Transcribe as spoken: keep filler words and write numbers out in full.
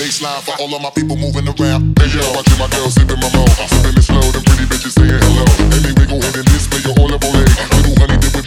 baseline for all of my people moving around. Hey yo, watching my girls sipping my mo, sipping it slow. Them pretty bitches saying hello. Anyway, go ahead and display your all of Olay. Little honey dip with